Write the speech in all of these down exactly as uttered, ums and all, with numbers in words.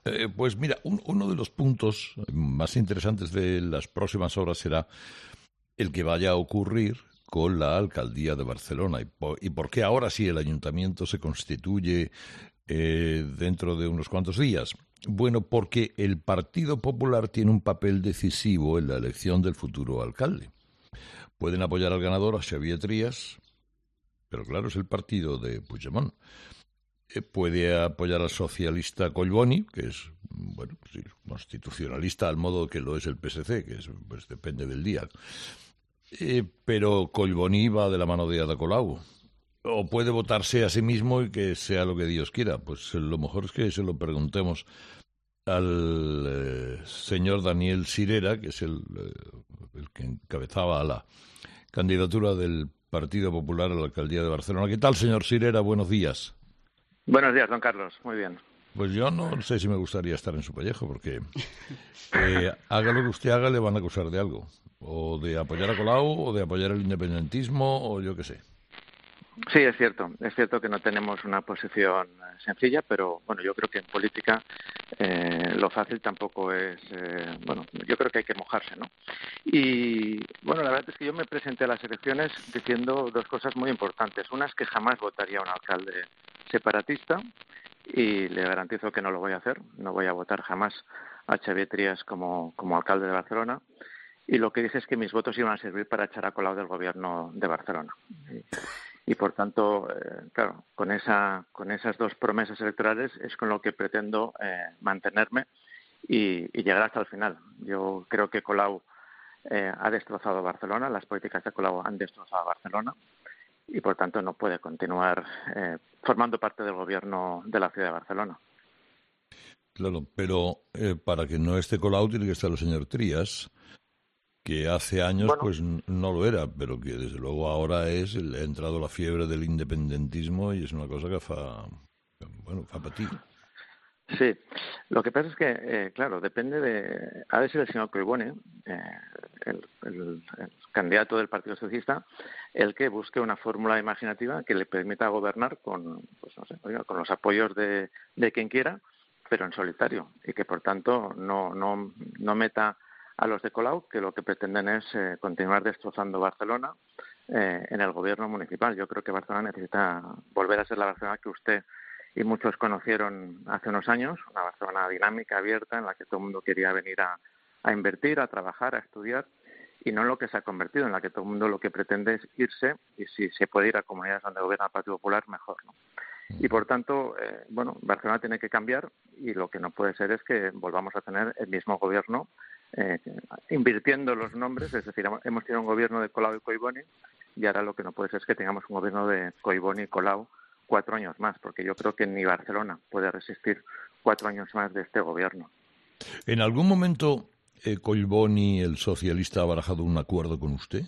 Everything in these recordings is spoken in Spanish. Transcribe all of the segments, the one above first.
Eh, pues mira, un- uno de los puntos más interesantes de las próximas horas será el que vaya a ocurrir con la alcaldía de Barcelona y, po- y por qué ahora sí el ayuntamiento se constituye eh, dentro de unos cuantos días. Bueno, porque el Partido Popular tiene un papel decisivo en la elección del futuro alcalde. Pueden apoyar al ganador, a Xavier Trías, pero claro, es el partido de Puigdemont. Eh, puede apoyar al socialista Collboni, que es, bueno, sí, constitucionalista al modo que lo es el P S C, que es, pues depende del día. Eh, pero Collboni va de la mano de Ada Colau. O puede votarse a sí mismo y que sea lo que Dios quiera. Pues eh, lo mejor es que se lo preguntemos al eh, señor Daniel Sirera, que es el, eh, el que encabezaba la candidatura del Partido Popular a la alcaldía de Barcelona. ¿Qué tal, señor Sirera? Buenos días. Buenos días, don Carlos. Muy bien. Pues yo no sé si me gustaría estar en su pellejo, porque eh, haga lo que usted haga, le van a acusar de algo. O de apoyar a Colau, o de apoyar el independentismo, o yo qué sé. Sí, es cierto. Es cierto que no tenemos una posición eh, sencilla, pero bueno, yo creo que en política eh, lo fácil tampoco es, eh, bueno, yo creo que hay que mojarse, ¿no? Y bueno, la verdad es que yo me presenté a las elecciones diciendo dos cosas muy importantes. Una es que jamás votaría a un alcalde separatista y le garantizo que no lo voy a hacer. No voy a votar jamás a Xavier Trías como, como alcalde de Barcelona. Y lo que dije es que mis votos iban a servir para echar a Colau del gobierno de Barcelona. Y, y por tanto, eh, claro, con esa con esas dos promesas electorales es con lo que pretendo eh, mantenerme y, y llegar hasta el final. Yo creo que Colau eh, ha destrozado Barcelona, las políticas de Colau han destrozado Barcelona y por tanto no puede continuar eh, formando parte del gobierno de la ciudad de Barcelona. Claro, pero eh, para que no esté Colau tiene que estar el señor Trías, que hace años Bueno, pues n- no lo era, pero que desde luego ahora es, le ha entrado la fiebre del independentismo y es una cosa que fa, bueno, fa patir. sí, lo que pasa es que, eh, claro, depende de... Ha de ser el señor Collboni, eh, el, el, el candidato del Partido Socialista, el que busque una fórmula imaginativa que le permita gobernar con, pues no sé, oiga, con los apoyos de, de quien quiera, pero en solitario, y que por tanto no, no, no meta a los de Colau, que lo que pretenden es eh, continuar destrozando Barcelona eh, en el gobierno municipal. Yo creo que Barcelona necesita volver a ser la Barcelona que usted y muchos conocieron hace unos años, una Barcelona dinámica, abierta, en la que todo el mundo quería venir a, a invertir, a trabajar, a estudiar, y no en lo que se ha convertido, en la que todo el mundo lo que pretende es irse, y si se puede ir a comunidades donde gobierna el Partido Popular, mejor, ¿no? Y por tanto, eh, bueno, Barcelona tiene que cambiar, y lo que no puede ser es que volvamos a tener el mismo gobierno eh, invirtiendo los nombres, es decir, hemos tenido un gobierno de Colau y Collboni, y ahora lo que no puede ser es que tengamos un gobierno de Collboni y Colau cuatro años más, porque yo creo que ni Barcelona puede resistir cuatro años más de este gobierno. ¿En algún momento eh, Collboni, el socialista, ha barajado un acuerdo con usted?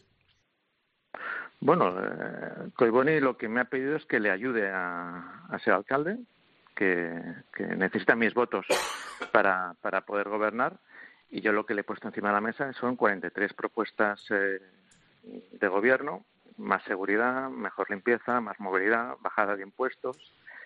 Bueno, eh, Collboni lo que me ha pedido es que le ayude a, a ser alcalde, que, que necesita mis votos para, para poder gobernar, y yo lo que le he puesto encima de la mesa son cuarenta y tres propuestas eh, de gobierno, más seguridad, mejor limpieza, más movilidad, bajada de impuestos,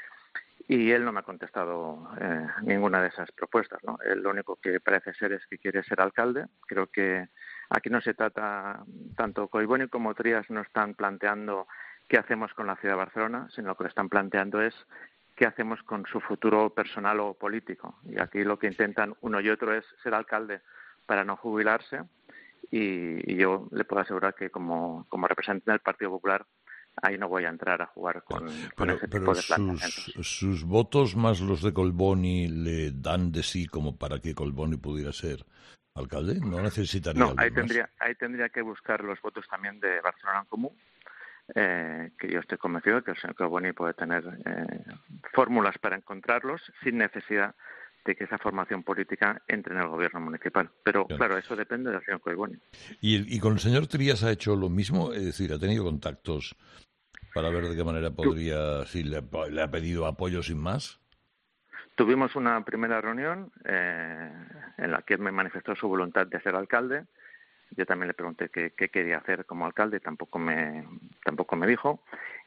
y él no me ha contestado eh, ninguna de esas propuestas, ¿no? Él lo único que parece ser es que quiere ser alcalde. Creo que aquí no se trata, tanto Collboni como Trías no están planteando qué hacemos con la ciudad de Barcelona, sino lo que le están planteando es qué hacemos con su futuro personal o político. Y aquí lo que intentan uno y otro es ser alcalde para no jubilarse, y, y yo le puedo asegurar que como, como representante del Partido Popular ahí no voy a entrar a jugar con, con Pero, ese pero tipo de sus, planteamientos. sus votos más los de Collboni le dan de sí como para que Collboni pudiera ser alcalde. ¿No necesitaría No, ahí alguien más? tendría, ahí tendría que buscar los votos también de Barcelona en Comú, eh, que yo estoy convencido de que el señor Collboni puede tener eh, fórmulas para encontrarlos sin necesidad de que esa formación política entre en el gobierno municipal. Pero Claro. claro, eso depende del señor Collboni. ¿Y, el- y con el señor Trías ha hecho lo mismo? Es decir, ¿ha tenido contactos para ver de qué manera Tu- podría, si le, ha- le ha pedido apoyo sin más? Tuvimos una primera reunión eh, en la que él me manifestó su voluntad de ser alcalde. Yo también le pregunté qué, qué quería hacer como alcalde, tampoco me tampoco me dijo.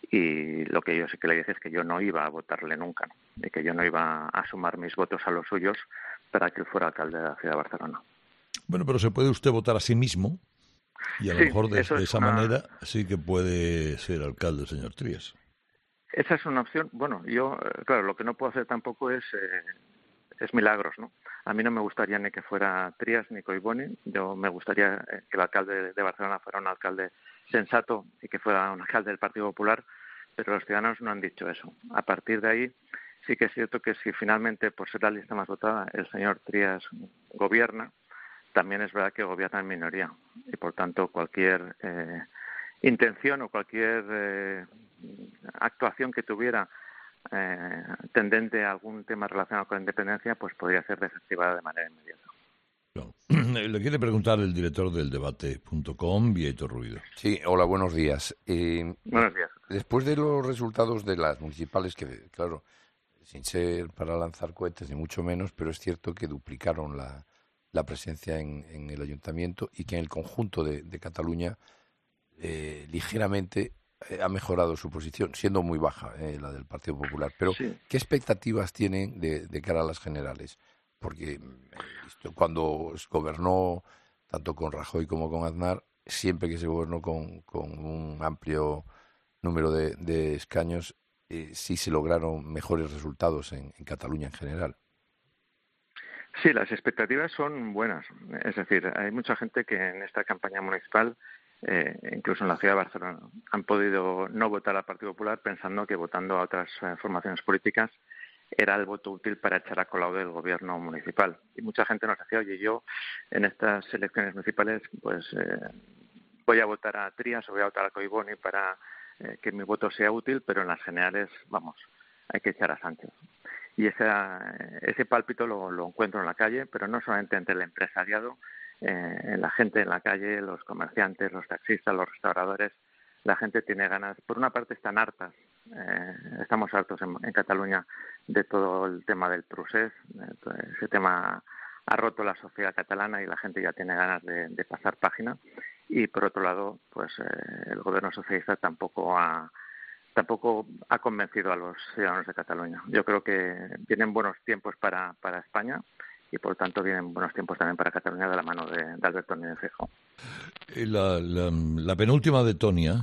y lo que yo sí que le dije es que yo no iba a votarle nunca, ¿no? Y que yo no iba a sumar mis votos a los suyos para que él fuera alcalde de la ciudad de Barcelona. Bueno, pero se puede usted votar a sí mismo y a lo Sí, mejor de, eso de es esa una... manera sí que puede ser alcalde el señor Trías. Esa es una opción. Bueno, yo, eh, claro, lo que no puedo hacer tampoco es, eh, es milagros, ¿no? A mí no me gustaría ni que fuera Trías ni Collboni. Yo me gustaría eh, que el alcalde de Barcelona fuera un alcalde sensato y que fuera un alcalde del Partido Popular, pero los ciudadanos no han dicho eso. A partir de ahí, sí que es cierto que si finalmente, por ser la lista más votada, el señor Trías gobierna, también es verdad que gobierna en minoría y, por tanto, cualquier eh, intención o cualquier eh, actuación que tuviera eh, tendente a algún tema relacionado con la independencia, pues podría ser desactivada de manera inmediata. Claro. Le quiere preguntar el director del debate punto com, Vieito Ruido. Sí, hola, buenos días. Eh, Buenos días. Después de los resultados de las municipales, que claro, sin ser para lanzar cohetes ni mucho menos, pero es cierto que duplicaron la, la presencia en, en el ayuntamiento y que en el conjunto de, de Cataluña eh, ligeramente eh, ha mejorado su posición, siendo muy baja eh, la del Partido Popular. Pero, Sí. ¿qué expectativas tienen de, de cara a las generales? Porque eh, esto, cuando gobernó tanto con Rajoy como con Aznar, siempre que se gobernó con, con un amplio número de, de escaños, eh, sí se lograron mejores resultados en, en Cataluña en general. Sí, las expectativas son buenas. Es decir, hay mucha gente que en esta campaña municipal, eh, incluso en la ciudad de Barcelona, han podido no votar al Partido Popular pensando que votando a otras eh, formaciones políticas era el voto útil para echar a colado del gobierno municipal. Y mucha gente nos decía, oye, yo en estas elecciones municipales pues eh, voy a votar a Trías o voy a votar a Collboni para eh, que mi voto sea útil, pero en las generales, vamos, hay que echar a Sánchez. Y esa, ese pálpito lo, lo encuentro en la calle, pero no solamente entre el empresariado, eh, en la gente en la calle, los comerciantes, los taxistas, los restauradores. La gente tiene ganas, por una parte están hartas, eh, estamos hartos en, en Cataluña de todo el tema del procés, eh, ese tema ha roto la sociedad catalana y la gente ya tiene ganas de, de pasar página. Y por otro lado, pues eh, el gobierno socialista tampoco ha tampoco ha convencido a los ciudadanos de Cataluña. Yo creo que vienen buenos tiempos para, para España y, por tanto, vienen buenos tiempos también para Cataluña de la mano de, de Alberto Núñez Feijóo. La, la, la penúltima de Tonia.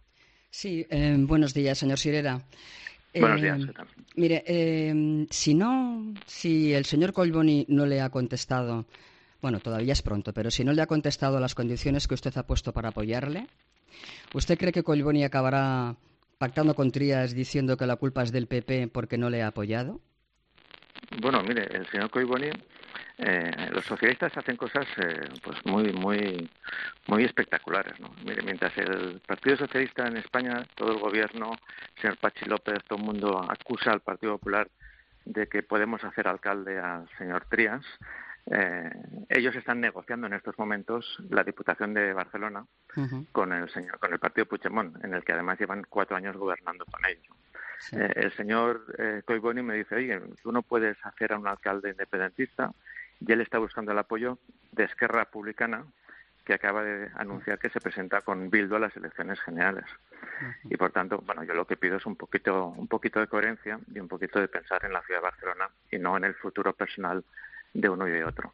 Sí, eh, buenos días, señor Sirera. Buenos eh, días. ¿Qué tal? Mire, eh, si no, si el señor Collboni no le ha contestado, bueno, todavía es pronto, pero si no le ha contestado las condiciones que usted ha puesto para apoyarle, ¿usted cree que Collboni acabará pactando con Trías diciendo que la culpa es del P P porque no le ha apoyado? Bueno, mire, el señor Collboni, eh, los socialistas hacen cosas eh, pues muy, muy, muy espectaculares, ¿no? Mire, mientras el Partido Socialista en España, todo el gobierno, el señor Pachi López, todo el mundo acusa al Partido Popular de que podemos hacer alcalde al señor Trías, eh, ellos están negociando en estos momentos la Diputación de Barcelona uh-huh. con el señor, con el Partido Puigdemont, en el que además llevan cuatro años gobernando con ellos. Sí. Eh, el señor eh, Collboni me dice, oye, tú no puedes hacer a un alcalde independentista, y él está buscando el apoyo de Esquerra Republicana, que acaba de anunciar que se presenta con Bildu a las elecciones generales. Uh-huh. Y por tanto, bueno, yo lo que pido es un poquito, un poquito de coherencia y un poquito de pensar en la ciudad de Barcelona y no en el futuro personal de uno y de otro.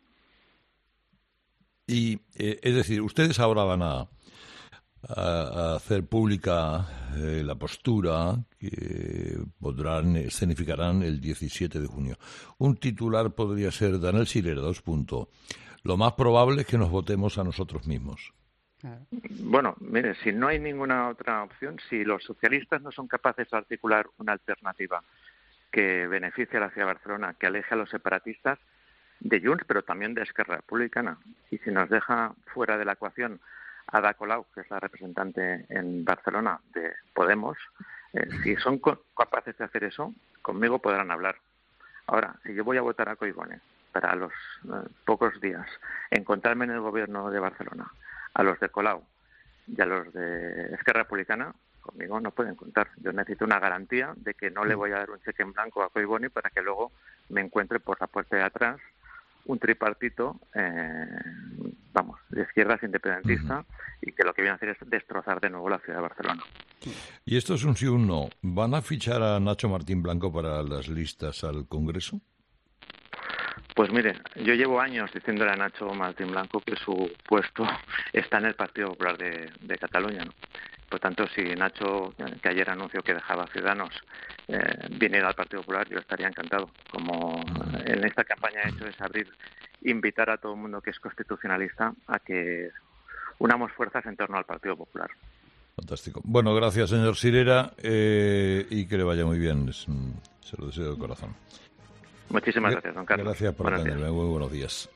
Y, eh, es decir, ustedes ahora van a, a hacer pública eh, la postura que podrán, escenificarán el diecisiete de junio. Un titular podría ser, Daniel Sirera, dos puntos. Lo más probable es que nos votemos a nosotros mismos. Bueno, mire, si no hay ninguna otra opción, si los socialistas no son capaces de articular una alternativa que beneficie a la ciudad de Barcelona, que aleje a los separatistas de Junts, pero también de Esquerra Republicana, y si nos deja fuera de la ecuación a Ada Colau, que es la representante en Barcelona de Podemos, eh, si son co- capaces de hacer eso, conmigo podrán hablar. Ahora, si yo voy a votar a Collboni para a los eh, pocos días encontrarme en el gobierno de Barcelona a los de Colau y a los de Esquerra Republicana, conmigo no pueden contar. Yo necesito una garantía de que no le voy a dar un cheque en blanco a Collboni para que luego me encuentre por la puerta de atrás un tripartito eh, vamos, de izquierdas, independentista, uh-huh. y que lo que viene a hacer es destrozar de nuevo la ciudad de Barcelona. Y esto es un sí o un no. ¿Van a fichar a Nacho Martín Blanco para las listas al Congreso? Pues mire, yo llevo años diciéndole a Nacho Martín Blanco que su puesto está en el Partido Popular de, de Cataluña, ¿no? Por tanto, si Nacho, que ayer anunció que dejaba Ciudadanos, eh, viniera al Partido Popular, yo estaría encantado. Como en esta campaña he hecho es abrir, invitar a todo el mundo que es constitucionalista a que unamos fuerzas en torno al Partido Popular. Fantástico. Bueno, gracias, señor Sirera, eh, y que le vaya muy bien. Se lo deseo de corazón. Muchísimas gracias, don Carlos. Gracias por atenderme. Muy buenos días.